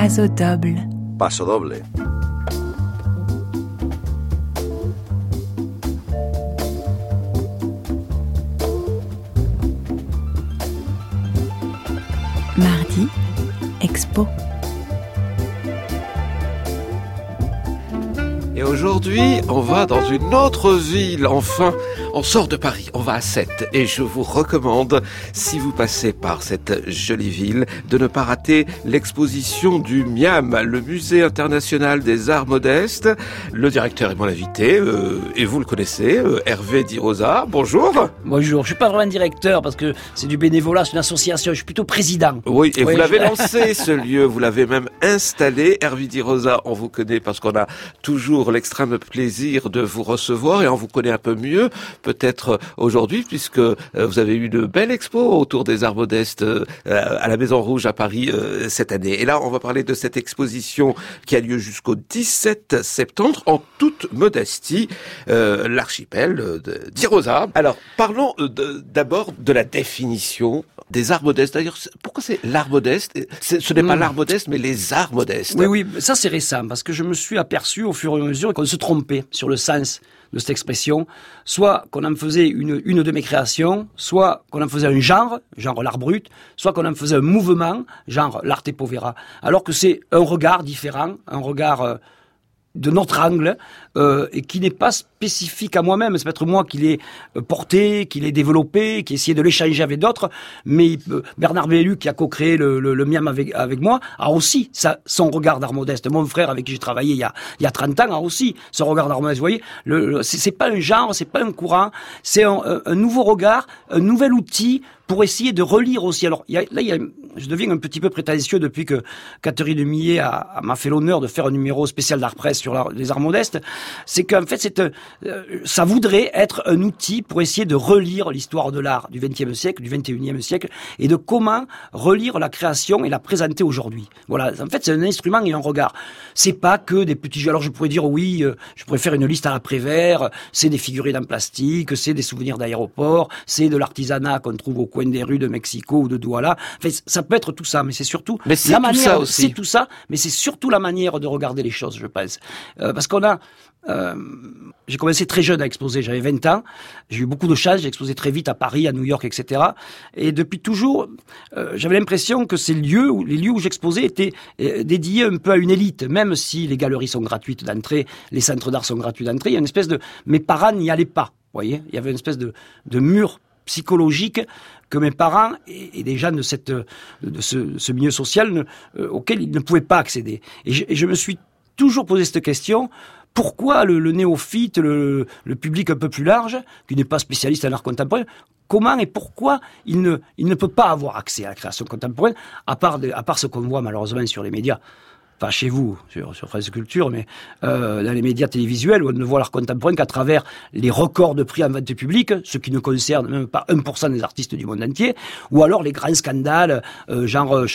Paso doble. Paso doble. Mardi, Expo. Et aujourd'hui, on va dans une autre ville. Enfin, on sort de Paris, on va à Sète. Et je vous recommande, si vous passez par cette jolie ville, de ne pas rater l'exposition du MIAM, le Musée international des arts modestes. Le directeur est mon invité, et vous le connaissez, Hervé Di Rosa. Bonjour. Bonjour, je suis pas vraiment directeur parce que c'est du bénévolat, c'est une association, je suis plutôt président. Oui, et vous l'avez lancé ce lieu, vous l'avez même installé. Hervé Di Rosa, on vous connaît parce qu'on a toujours l'extrême plaisir de vous recevoir et on vous connaît un peu mieux, peut-être aujourd'hui, puisque vous avez eu de belles expos autour des arts modestes à la Maison Rouge à Paris cette année. Et là, on va parler de cette exposition qui a lieu jusqu'au 17 septembre en toute modestie, l'archipel de Di Rosa. Alors, parlons d'abord de la définition des arts modestes. D'ailleurs, pourquoi c'est l'art modeste ? Ce n'est pas l'art modeste, mais les arts modestes. Oui, ça c'est récent, parce que je me suis aperçu au fur et à mesure qu'on se trompait sur le sens de cette expression, soit qu'on en faisait une de mes créations, soit qu'on en faisait un genre l'art brut, soit qu'on en faisait un mouvement, genre l'arte povera, alors que c'est un regard différent, un regard de notre angle, et qui n'est pas spécifique à moi-même. C'est peut-être moi qui l'ai porté, qui l'ai développé, qui ai essayé de l'échanger avec d'autres, mais Bernard Bellu, qui a co-créé le MIAM avec moi, a aussi son regard d'art modeste. Mon frère, avec qui j'ai travaillé il y a 30 ans, a aussi son regard d'art modeste. Vous voyez, c'est pas un genre, c'est pas un courant, c'est un nouveau regard, un nouvel outil pour essayer de relire aussi. Alors, je deviens un petit peu prétentieux depuis que Catherine Millet m'a fait l'honneur de faire un numéro spécial d'art presse sur les arts modestes. C'est qu'en fait, ça voudrait être un outil pour essayer de relire l'histoire de l'art du XXe siècle, du XXIe siècle, et de comment relire la création et la présenter aujourd'hui. Voilà. En fait, c'est un instrument et un regard. C'est pas que des petits jeux. Alors, je pourrais dire, oui, je pourrais faire une liste à la Prévert, c'est des figurines en plastique, c'est des souvenirs d'aéroport, c'est de l'artisanat qu'on trouve au coin des rues de Mexico ou de Douala. Enfin, ça peut être tout ça, mais c'est surtout la manière. C'est tout ça, mais c'est surtout la manière de regarder les choses, je pense. Parce qu'on a, j'ai commencé très jeune à exposer, j'avais 20 ans, j'ai eu beaucoup de chance, j'ai exposé très vite à Paris, à New York, etc. Et depuis toujours, j'avais l'impression que les lieux où j'exposais étaient dédiés un peu à une élite, même si les galeries sont gratuites d'entrée, les centres d'art sont gratuits d'entrée, il y a une espèce de... Mes parents n'y allaient pas, vous voyez, il y avait une espèce de mur psychologique que mes parents et des gens de ce milieu social auquel ils ne pouvaient pas accéder. Et je me suis toujours posé cette question: pourquoi le néophyte, le public un peu plus large, qui n'est pas spécialiste en art contemporain, comment et pourquoi il ne peut pas avoir accès à la création contemporaine, à part ce qu'on voit malheureusement sur les médias? Pas chez vous, sur France Culture, mais dans les médias télévisuels, où on ne voit l'art contemporain qu'à travers les records de prix en vente publique, ce qui ne concerne même pas 1% des artistes du monde entier, ou alors les grands scandales, genre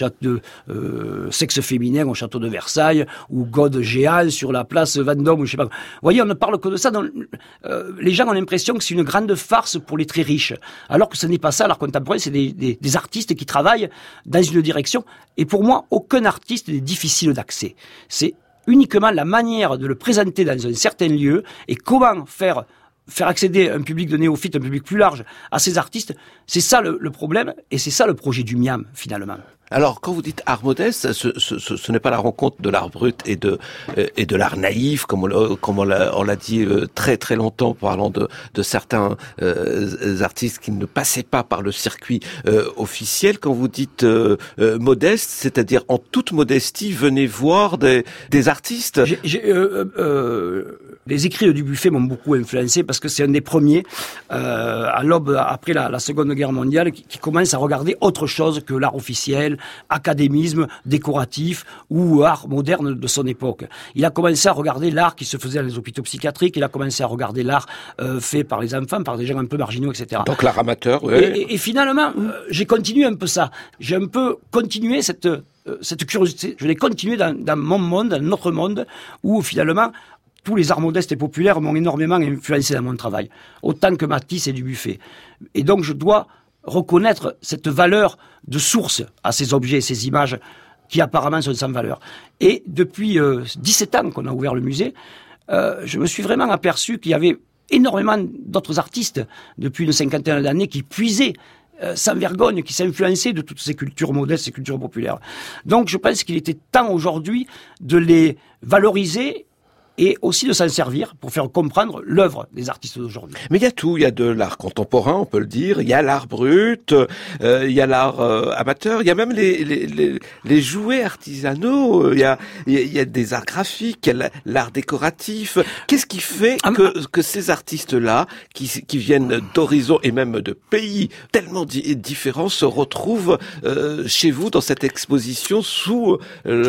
sexe féminin au château de Versailles, ou God géant sur la place Vendôme, ou je sais pas. Vous voyez, on ne parle que de ça. Les gens ont l'impression que c'est une grande farce pour les très riches, alors que ce n'est pas ça. L'art contemporain, c'est des artistes qui travaillent dans une direction, et pour moi, aucun artiste n'est difficile d'accès. C'est uniquement la manière de le présenter dans un certain lieu et comment faire accéder un public de néophytes, un public plus large à ces artistes. C'est ça le problème et c'est ça le projet du MIAM finalement. Alors, quand vous dites art modeste, ce n'est pas la rencontre de l'art brut et de l'art naïf, comme on l'a dit très très longtemps, parlant de certains artistes qui ne passaient pas par le circuit officiel. Quand vous dites modeste, c'est-à-dire en toute modestie, venez voir des artistes. Les écrits de Dubuffet m'ont beaucoup influencé parce que c'est un des premiers, à l'aube, après la Seconde Guerre mondiale, qui commence à regarder autre chose que l'art officiel, académisme, décoratif ou art moderne de son époque. Il a commencé à regarder l'art qui se faisait dans les hôpitaux psychiatriques, il a commencé à regarder l'art fait par les enfants, par des gens un peu marginaux, etc. Donc l'art amateur, oui. Et finalement, j'ai continué un peu ça. J'ai un peu continué cette curiosité. Je l'ai continué dans mon monde, dans notre monde, où finalement, tous les arts modestes et populaires m'ont énormément influencé dans mon travail. Autant que Matisse et Dubuffet. Et donc je dois reconnaître cette valeur de source à ces objets et ces images qui apparemment sont sans valeur. Et depuis 17 ans qu'on a ouvert le musée, je me suis vraiment aperçu qu'il y avait énormément d'autres artistes depuis une cinquantaine d'années qui puisaient sans vergogne, qui s'influençaient de toutes ces cultures modestes, ces cultures populaires. Donc je pense qu'il était temps aujourd'hui de les valoriser et aussi de s'en servir pour faire comprendre l'œuvre des artistes d'aujourd'hui. Mais il y a tout, il y a de l'art contemporain, on peut le dire, il y a l'art brut, il y a l'art amateur, il y a même les jouets artisanaux, il y a des arts graphiques, il y a l'art décoratif. Qu'est-ce qui fait que ces artistes-là, qui viennent d'horizons et même de pays tellement différents, se retrouvent chez vous dans cette exposition sous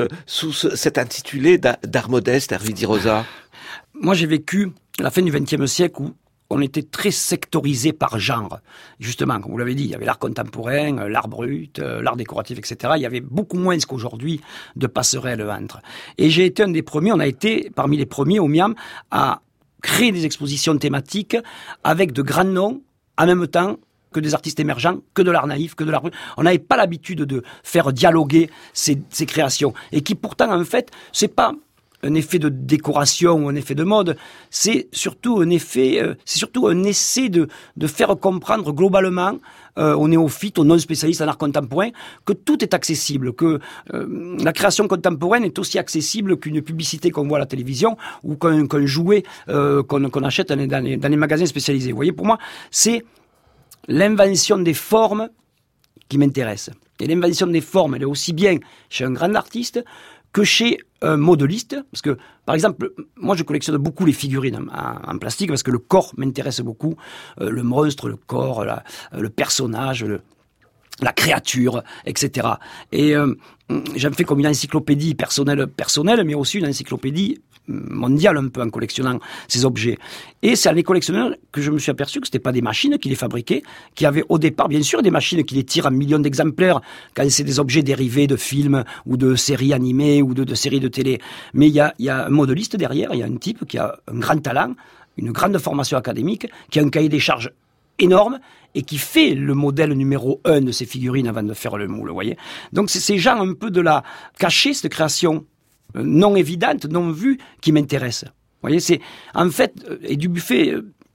cet intitulé d'art modeste, Hervé Di Rosa? Moi, j'ai vécu la fin du XXe siècle où on était très sectorisé par genre. Justement, comme vous l'avez dit, il y avait l'art contemporain, l'art brut, l'art décoratif, etc. Il y avait beaucoup moins qu'aujourd'hui de passerelles entre. Et j'ai été un des premiers, on a été parmi les premiers au MIAM à créer des expositions thématiques avec de grands noms, en même temps que des artistes émergents, que de l'art naïf, que de l'art brut. On n'avait pas l'habitude de faire dialoguer ces créations. Et qui pourtant, en fait, c'est pas un effet de décoration ou un effet de mode, c'est surtout un effet, c'est surtout un essai de faire comprendre globalement aux néophytes, aux non-spécialistes en art contemporain, que tout est accessible, que la création contemporaine est aussi accessible qu'une publicité qu'on voit à la télévision ou qu'un jouet qu'on achète dans les magasins spécialisés. Vous voyez, pour moi, c'est l'invention des formes qui m'intéresse. Et l'invention des formes, elle est aussi bien chez un grand artiste que chez un modeliste, parce que, par exemple, moi je collectionne beaucoup les figurines en plastique, parce que le corps m'intéresse beaucoup, le monstre, le corps, le personnage, la créature, etc. Et j'en fais comme une encyclopédie personnelle, mais aussi une encyclopédie mondiale un peu en collectionnant ces objets. Et c'est à les collectionneurs que je me suis aperçu que c'était pas des machines qui les fabriquaient, qui avaient au départ, bien sûr, des machines qui les tirent en millions d'exemplaires quand c'est des objets dérivés de films ou de séries animées ou de séries de télé. Mais il y a un modeliste derrière, il y a un type qui a un grand talent, une grande formation académique, qui a un cahier des charges énorme et qui fait le modèle numéro 1 de ces figurines avant de faire le moule, vous voyez. Donc c'est ces gens un peu de la cacher cette création non évidente, non vue, qui m'intéresse. Vous voyez, c'est en fait, et Dubuffet,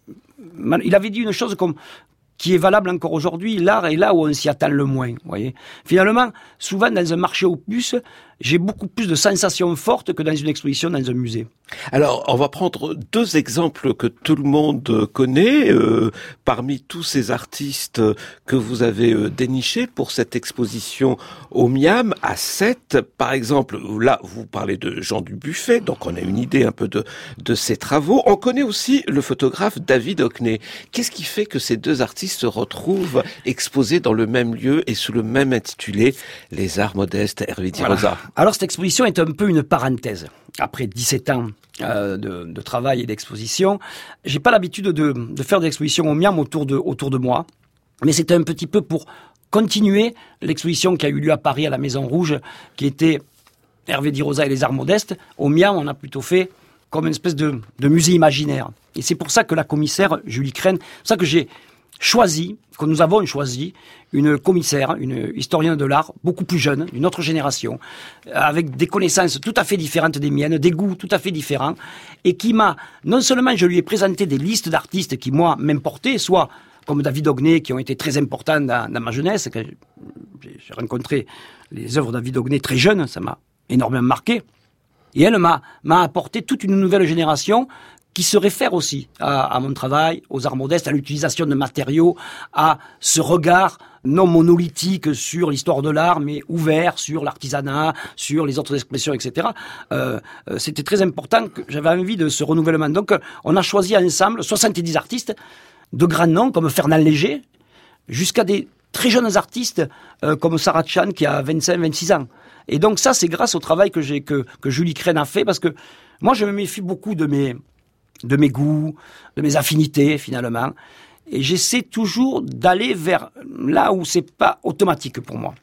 il avait dit une chose comme qui est valable encore aujourd'hui, l'art est là où on s'y attend le moins, vous voyez. Finalement, souvent dans un marché aux puces, j'ai beaucoup plus de sensations fortes que dans une exposition dans un musée. Alors, on va prendre deux exemples que tout le monde connaît, parmi tous ces artistes que vous avez dénichés pour cette exposition au MIAM à Sète. Par exemple, là, vous parlez de Jean Dubuffet, donc on a une idée un peu de ses travaux. On connaît aussi le photographe David Hockney. Qu'est-ce qui fait que ces deux artistes se retrouvent exposés dans le même lieu et sous le même intitulé, Les Arts Modestes, Hervé Di Rosa? Voilà. Alors, cette exposition est un peu une parenthèse. Après 17 ans de travail et d'exposition, j'ai pas l'habitude de faire des expositions au MIAM autour de moi, mais c'était un petit peu pour continuer l'exposition qui a eu lieu à Paris à la Maison Rouge, qui était Hervé Di Rosa et les Arts Modestes. Au MIAM, on a plutôt fait comme une espèce de musée imaginaire. Et c'est pour ça que la commissaire Julie Crène, c'est pour ça que nous avons choisi une commissaire, une historienne de l'art beaucoup plus jeune, d'une autre génération, avec des connaissances tout à fait différentes des miennes, des goûts tout à fait différents, et qui non seulement je lui ai présenté des listes d'artistes qui, moi, m'importaient, soit comme David Hockney, qui ont été très importants dans ma jeunesse, quand j'ai rencontré les œuvres de David Hockney très jeune, ça m'a énormément marqué, et elle m'a apporté toute une nouvelle génération qui se réfère aussi à mon travail, aux arts modestes, à l'utilisation de matériaux, à ce regard non monolithique sur l'histoire de l'art, mais ouvert sur l'artisanat, sur les autres expressions, etc. C'était très important, que j'avais envie de ce renouvellement. Donc, on a choisi ensemble 70 artistes de grands noms, comme Fernand Léger, jusqu'à des très jeunes artistes, comme Sarah Chan, qui a 25-26 ans. Et donc ça, c'est grâce au travail que Julie Crène a fait, parce que moi, je me méfie beaucoup de mes goûts, de mes affinités finalement, et j'essaie toujours d'aller vers là où c'est pas automatique pour moi.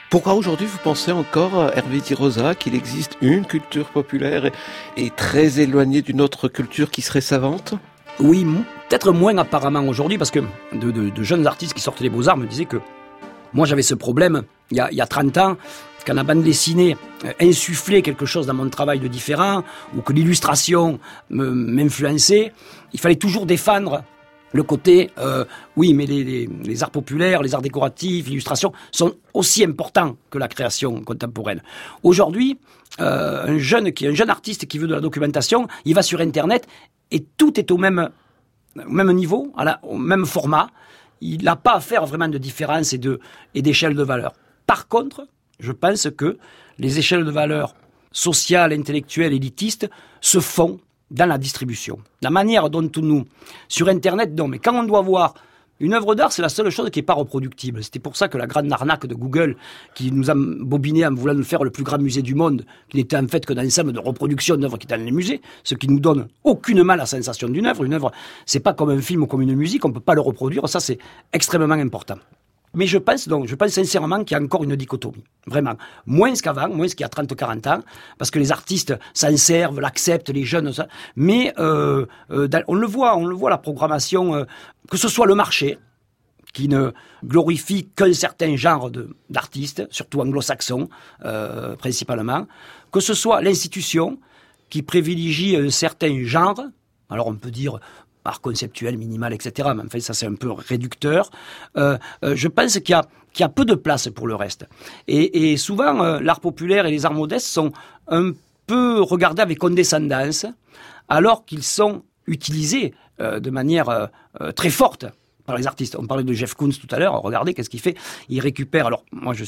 Pourquoi aujourd'hui vous pensez encore, Hervé Di Rosa, qu'il existe une culture populaire et très éloignée d'une autre culture qui serait savante ? Oui, peut-être moins apparemment aujourd'hui, parce que de jeunes artistes qui sortent des Beaux-Arts me disaient que moi j'avais ce problème il y a 30 ans, quand la bande dessinée insufflait quelque chose dans mon travail de différent, ou que l'illustration m'influençait, il fallait toujours défendre le côté, oui, mais les arts populaires, les arts décoratifs, l'illustration sont aussi importants que la création contemporaine. Aujourd'hui, un jeune artiste qui veut de la documentation, il va sur Internet et tout est au même niveau, au même format. Il n'a pas à faire vraiment de différence et d'échelle de valeur. Par contre, je pense que les échelles de valeur sociales, intellectuelles, élitistes se font dans la distribution. La manière dont nous, sur Internet, non, mais quand on doit voir une œuvre d'art, c'est la seule chose qui n'est pas reproductible. C'était pour ça que la grande arnaque de Google, qui nous a bobiné en voulant nous faire le plus grand musée du monde, qui n'était en fait que d'un ensemble de reproduction d'œuvres qui est dans les musées, ce qui nous donne aucunement la sensation d'une œuvre. Une œuvre, c'est pas comme un film ou comme une musique, on peut pas le reproduire, ça c'est extrêmement important. Mais je pense sincèrement qu'il y a encore une dichotomie. Vraiment. Moins qu'avant, moins qu'il y a 30-40 ans, parce que les artistes s'en servent, l'acceptent, les jeunes, ça. Mais, on le voit, la programmation, que ce soit le marché, qui ne glorifie qu'un certain genre d'artistes, surtout anglo-saxons, principalement, que ce soit l'institution, qui privilégie un certain genre, alors on peut dire art conceptuel, minimal, etc. Mais enfin, ça, c'est un peu réducteur. Je pense qu'il y a peu de place pour le reste. Et souvent, l'art populaire et les arts modestes sont un peu regardés avec condescendance, alors qu'ils sont utilisés de manière très forte par les artistes. On parlait de Jeff Koons tout à l'heure. Regardez, qu'est-ce qu'il fait ? Il récupère. Alors,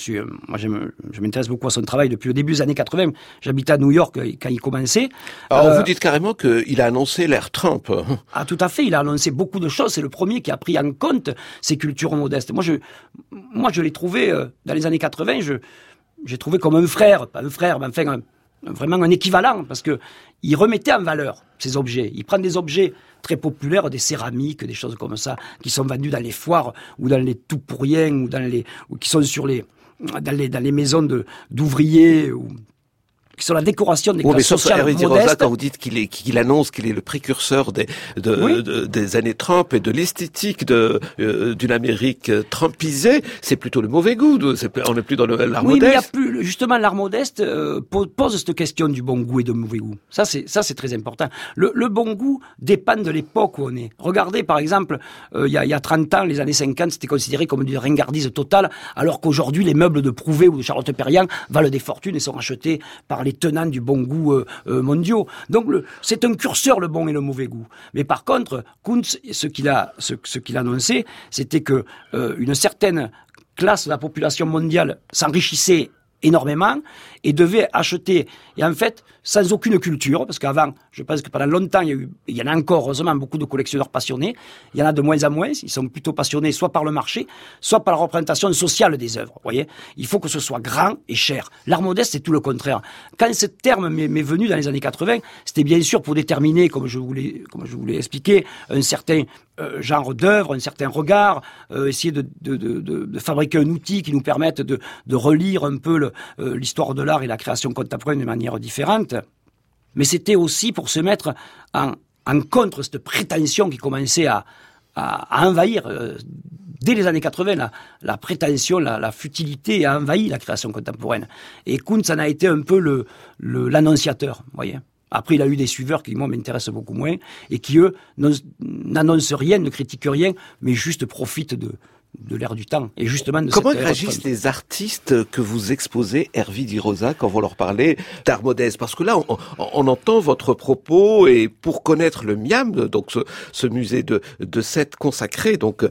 je m'intéresse beaucoup à son travail depuis le début des années 80. J'habitais à New York quand il commençait. Alors, vous dites carrément qu'il a annoncé l'ère Trump. Ah, tout à fait. Il a annoncé beaucoup de choses. C'est le premier qui a pris en compte ces cultures modestes. Moi, je l'ai trouvé dans les années 80. J'ai trouvé comme un frère, pas un frère, mais enfin vraiment un équivalent, parce que il remettait en valeur ces objets. Il prend des objets très populaires, des céramiques, des choses comme ça, qui sont vendues dans les foires ou dans les tout pour rien ou qui sont dans les maisons d'ouvriers ou qui sont la décoration des classes sociales modestes. Rosa, quand vous dites qu'il annonce qu'il est le précurseur des années Trump et de l'esthétique d'une Amérique trumpisée, c'est plutôt le mauvais goût. On n'est plus dans l'art modeste. Oui, mais il y a plus, justement, l'art modeste pose cette question du bon goût et du mauvais goût. Ça, c'est très important. Le bon goût dépend de l'époque où on est. Regardez, par exemple, il y a 30 ans, les années 50, c'était considéré comme une ringardise totale, alors qu'aujourd'hui, les meubles de Prouvé ou de Charlotte-Perriand valent des fortunes et sont achetés par les tenants du bon goût mondiaux. Donc c'est un curseur, le bon et le mauvais goût. Mais par contre, Koons, ce qu'il annoncé, c'était que une certaine classe de la population mondiale s'enrichissait énormément et devait acheter, et en fait, sans aucune culture, parce qu'avant, je pense que pendant longtemps, il y en a encore, heureusement, beaucoup de collectionneurs passionnés. Il y en a de moins en moins. Ils sont plutôt passionnés soit par le marché, soit par la représentation sociale des œuvres. Vous voyez, il faut que ce soit grand et cher. L'art modeste, c'est tout le contraire. Quand ce terme m'est venu dans les années 80, c'était bien sûr pour déterminer, comme je voulais expliquer, un certain genre d'œuvre, un certain regard, essayer de fabriquer un outil qui nous permette de relire un peu l'histoire de l'art et la création contemporaine de manière différente. Mais c'était aussi pour se mettre en contre cette prétention qui commençait à envahir, dès les années 80, la prétention, la futilité a envahi la création contemporaine. Et Koons en a été un peu l'annonciateur, vous voyez. Après, il a eu des suiveurs qui, moi, m'intéressent beaucoup moins, et qui, eux, n'annoncent rien, ne critiquent rien, mais juste profitent de l'ère du temps. Et justement, comment réagissent les artistes que vous exposez, Hervé Di Rosa, quand vous leur parlez d'art modeste? Parce que là, on entend votre propos, et pour connaître le MIAM, donc ce musée de Sète consacré donc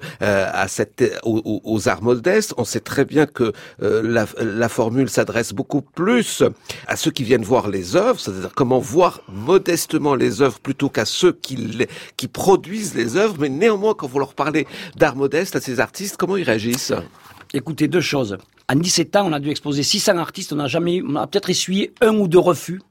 aux arts modestes, on sait très bien que la formule s'adresse beaucoup plus à ceux qui viennent voir les œuvres, c'est-à-dire comment voir modestement les œuvres plutôt qu'à ceux qui produisent les œuvres. Mais néanmoins, quand vous leur parlez d'art modeste à ces artistes, comment ils réagissent? Écoutez, deux choses. En 17 ans, on a dû exposer 600 artistes. On a peut-être essuyé 1 ou 2 refus,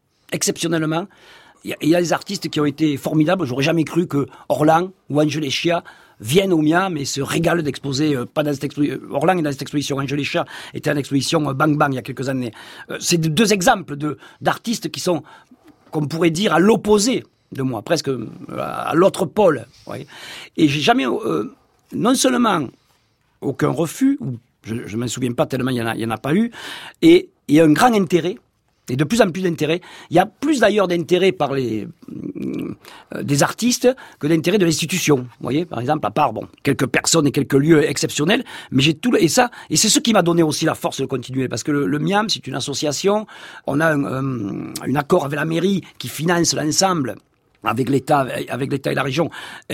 exceptionnellement. Il y a des artistes qui ont été formidables. J'aurais jamais cru que Orlan ou Angel Echia viennent au Miam et se régalent d'exposer, pas dans cette exposition, Orlan est dans cette exposition, Angèle Chat était en exposition Bang Bang il y a quelques années. C'est deux exemples d'artistes qui sont, qu'on pourrait dire, à l'opposé de moi, presque à l'autre pôle. Oui. Et j'ai jamais, non seulement aucun refus, je ne m'en souviens pas tellement il y en a pas eu, et un grand intérêt, et de plus en plus d'intérêt. Il y a plus d'ailleurs d'intérêt par des artistes que d'intérêt de l'institution. Vous voyez, par exemple, à part quelques personnes et quelques lieux exceptionnels, mais j'ai tout et c'est ce qui m'a donné aussi la force de continuer, parce que le Miam, c'est une association. On a un accord avec la mairie qui finance l'ensemble. Avec l'État et la région,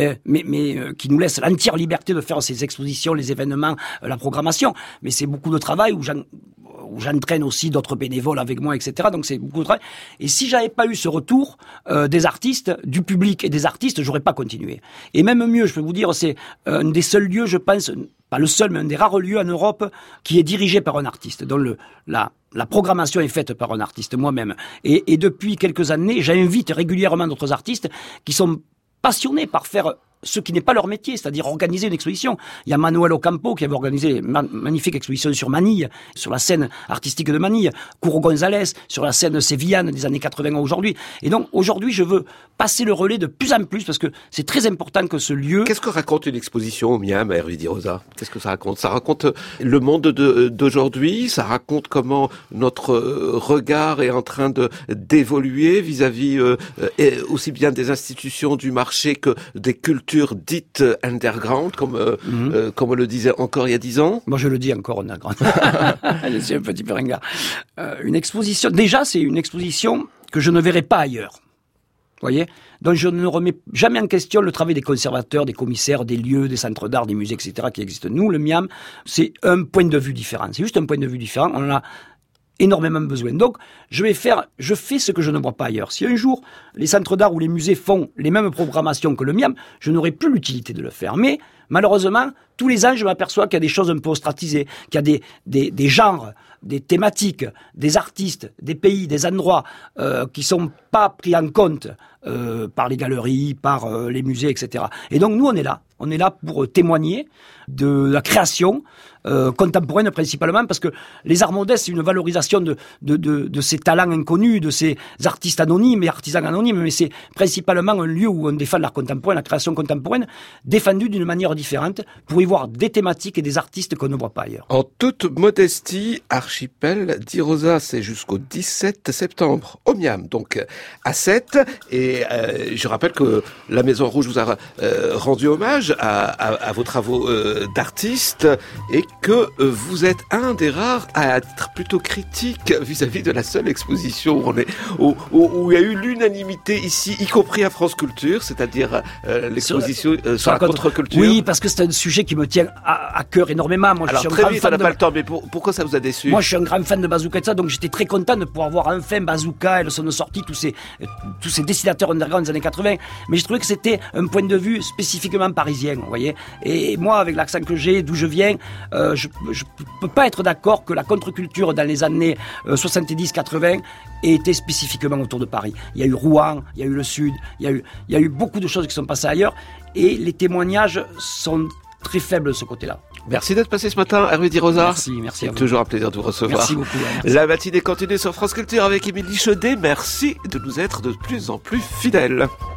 mais qui nous laisse l'entière liberté de faire ces expositions, les événements, la programmation. Mais c'est beaucoup de travail où j'entraîne aussi d'autres bénévoles avec moi, etc. Donc c'est beaucoup de travail. Et si j'avais pas eu ce retour des artistes, du public et des artistes, j'aurais pas continué. Et même mieux, je peux vous dire, c'est un des seuls lieux, je pense, pas le seul, mais un des rares lieux en Europe qui est dirigé par un artiste, dont la programmation est faite par un artiste, moi-même. Et depuis quelques années, j'invite régulièrement d'autres artistes qui sont passionnés par faire ce qui n'est pas leur métier, c'est-à-dire organiser une exposition. Il y a Manuel Ocampo qui avait organisé une magnifique exposition sur Manille, sur la scène artistique de Manille, Curo González, sur la scène sévillane des années 80 aujourd'hui. Et donc, aujourd'hui, je veux passer le relais de plus en plus, parce que c'est très important que ce lieu... Qu'est-ce que raconte une exposition au Miam, Hervé Di Rosa? Qu'est-ce que ça raconte? Ça raconte le monde d'aujourd'hui, ça raconte comment notre regard est en train d'évoluer vis-à-vis aussi bien des institutions du marché que des cultures dites underground, comme on le disait encore il y a 10 ans. Moi, je le dis encore underground. Je suis un petit peu ringard. Une exposition, déjà, c'est une exposition que je ne verrai pas ailleurs. Vous voyez? Donc, je ne remets jamais en question le travail des conservateurs, des commissaires, des lieux, des centres d'art, des musées, etc. qui existent. Nous, le Miam, c'est un point de vue différent. C'est juste un point de vue différent. On en a énormément besoin. Donc, je fais ce que je ne vois pas ailleurs. Si un jour, les centres d'art ou les musées font les mêmes programmations que le Miam, je n'aurai plus l'utilité de le faire. Mais, malheureusement, tous les ans, je m'aperçois qu'il y a des choses un peu ostratisées, qu'il y a des genres, des thématiques, des artistes, des pays, des endroits qui sont pas pris en compte par les galeries, par les musées, etc. Et donc, nous, on est là. On est là pour témoigner de la création contemporaine principalement, parce que les arts modestes, c'est une valorisation de ces talents inconnus, de ces artistes anonymes et artisans anonymes, mais c'est principalement un lieu où on défend l'art contemporain, la création contemporaine, défendue d'une manière différente, pour y voir des thématiques et des artistes qu'on ne voit pas ailleurs. En toute modestie, Archipel Di Rosa, c'est jusqu'au 17 septembre au Miam, donc à 7, et je rappelle que la Maison Rouge vous a rendu hommage à vos travaux d'artistes, et que vous êtes un des rares à être plutôt critique vis-à-vis de la seule exposition où il y a eu l'unanimité ici, y compris à France Culture, c'est-à-dire l'exposition sur la contre-culture. Oui, parce que c'est un sujet qui me tient à cœur énormément. Moi, alors je suis très vite, on n'a pas le temps, mais pourquoi ça vous a déçu? Moi, je suis un grand fan de Bazooka et de ça, donc j'étais très content de pouvoir voir enfin Bazooka et son sortie, tous ces dessinateurs underground des années 80, mais je trouvais que c'était un point de vue spécifiquement parisien, vous voyez. Et moi, avec l'accent que j'ai, d'où je viens, je peux pas être d'accord que la contre-culture dans les années 70-80 ait été spécifiquement autour de Paris. Il y a eu Rouen, il y a eu le Sud, il y a eu beaucoup de choses qui sont passées ailleurs, et les témoignages sont très faibles de ce côté-là. Merci d'être passé ce matin, Hervé Di Rosa. Merci à vous. C'est toujours un plaisir de vous recevoir. Merci beaucoup. Merci. La matinée continue sur France Culture avec Émilie Chaudet. Merci de nous être de plus en plus fidèles.